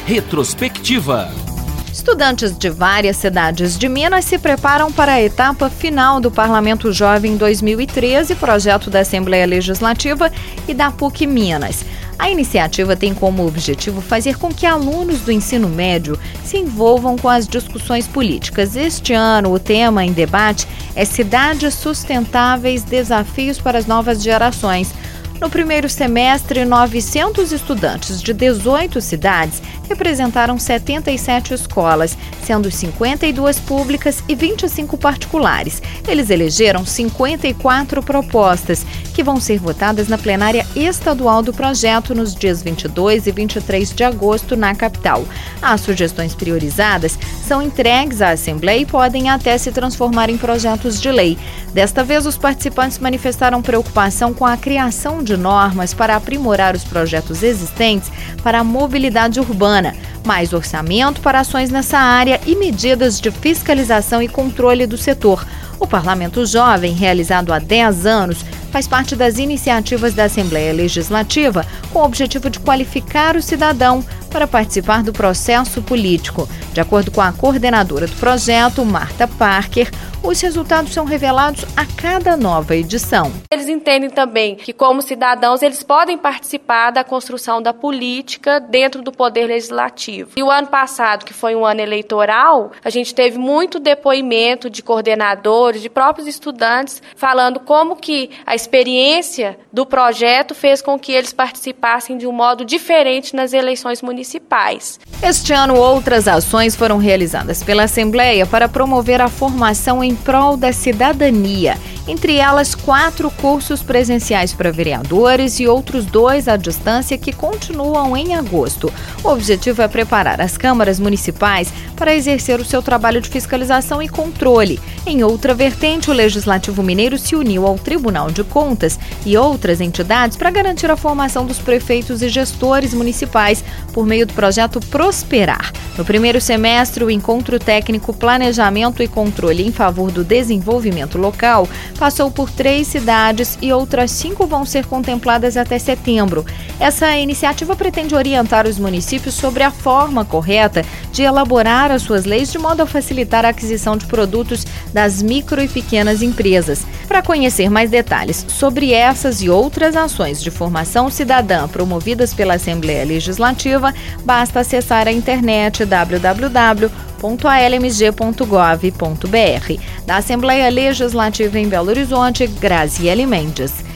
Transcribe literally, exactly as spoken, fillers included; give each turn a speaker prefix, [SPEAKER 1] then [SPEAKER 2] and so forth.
[SPEAKER 1] Retrospectiva.
[SPEAKER 2] Estudantes de várias cidades de Minas se preparam para a etapa final do Parlamento Jovem dois mil e treze, projeto da Assembleia Legislativa e da P U C Minas. A iniciativa tem como objetivo fazer com que alunos do ensino médio se envolvam com as discussões políticas. Este ano, o tema em debate é Cidades Sustentáveis, Desafios para as Novas Gerações. No primeiro semestre, novecentos estudantes de dezoito cidades representaram setenta e sete escolas, sendo cinquenta e duas públicas e vinte e cinco particulares. Eles elegeram cinquenta e quatro propostas, que vão ser votadas na plenária estadual do projeto nos dias vinte e dois e vinte e três de agosto na capital. As sugestões priorizadas são entregues à Assembleia e podem até se transformar em projetos de lei. Desta vez, os participantes manifestaram preocupação com a criação de normas para aprimorar os projetos existentes para a mobilidade urbana, mais orçamento para ações nessa área e medidas de fiscalização e controle do setor. O Parlamento Jovem, realizado há dez anos, faz parte das iniciativas da Assembleia Legislativa com o objetivo de qualificar o cidadão para participar do processo político. De acordo com a coordenadora do projeto, Marta Parker, os resultados são revelados a cada nova edição.
[SPEAKER 3] Eles entendem também que, como cidadãos, eles podem participar da construção da política dentro do Poder Legislativo. E o ano passado, que foi um ano eleitoral, a gente teve muito depoimento de coordenadores, de próprios estudantes, falando como que a experiência do projeto fez com que eles participassem de um modo diferente nas eleições municipais.
[SPEAKER 2] Este ano, outras ações foram realizadas pela Assembleia para promover a formação em prol da cidadania. Entre elas, quatro cursos presenciais para vereadores e outros dois à distância que continuam em agosto. O objetivo é preparar as câmaras municipais para exercer o seu trabalho de fiscalização e controle. Em outra vertente, o Legislativo Mineiro se uniu ao Tribunal de Contas e outras entidades para garantir a formação dos prefeitos e gestores municipais por meio do projeto Prosperar. No primeiro semestre, o Encontro Técnico Planejamento e Controle em Favor do Desenvolvimento Local passou por três cidades e outras cinco vão ser contempladas até setembro. Essa iniciativa pretende orientar os municípios sobre a forma correta de elaborar as suas leis de modo a facilitar a aquisição de produtos das micro e pequenas empresas. Para conhecer mais detalhes sobre essas e outras ações de formação cidadã promovidas pela Assembleia Legislativa, basta acessar a internet w w w ponto a l m g ponto gov ponto b r. Da Assembleia Legislativa em Belo Horizonte, Graziele Mendes.